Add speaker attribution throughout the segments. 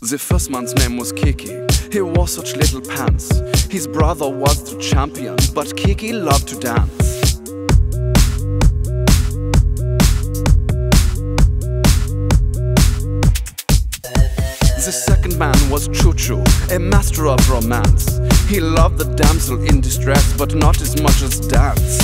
Speaker 1: The first man's name was Kiki. He wore such little pants. His brother was the champion, but Kiki loved to dance. The second man was Choo-Choo, a master of romance. He loved the damsel in distress, but not as much as dance.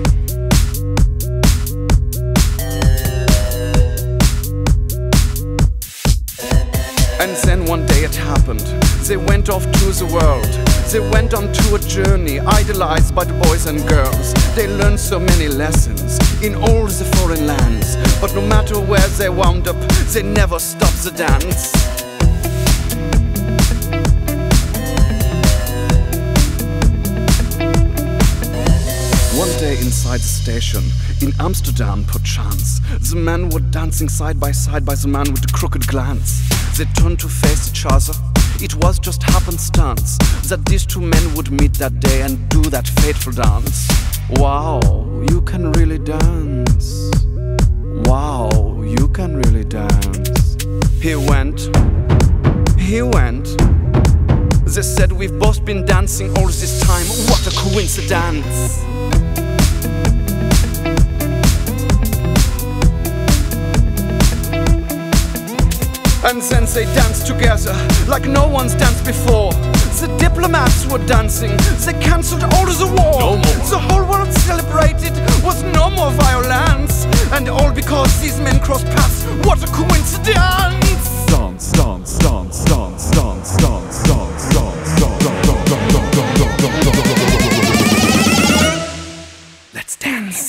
Speaker 1: And then one day it happened. They went off to the world. They went on to a journey, idolized by the boys and girls. They learned so many lessons in all the foreign lands. But no matter where they wound up, they never stopped the dance. One day inside the station, in Amsterdam perchance, the men were dancing side by the man with the crooked glance. They turned to face each other. It was just happenstance that these two men would meet that day and do that fateful dance. Wow, you can really dance. Wow, you can really dance. He went. They said, we've both been dancing all this time. What a coincidence. And then they danced together like no one's danced before. The diplomats were dancing, they cancelled all of the war.
Speaker 2: No more.
Speaker 1: The whole world celebrated, was no more violence. And all because these men crossed paths. What a coincidence!
Speaker 2: Dance, dance, dance, dance, dance, dance, dance, dance, dance.
Speaker 1: Let's dance.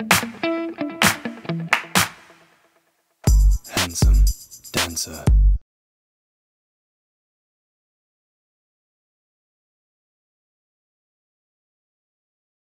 Speaker 1: Handsome dancer.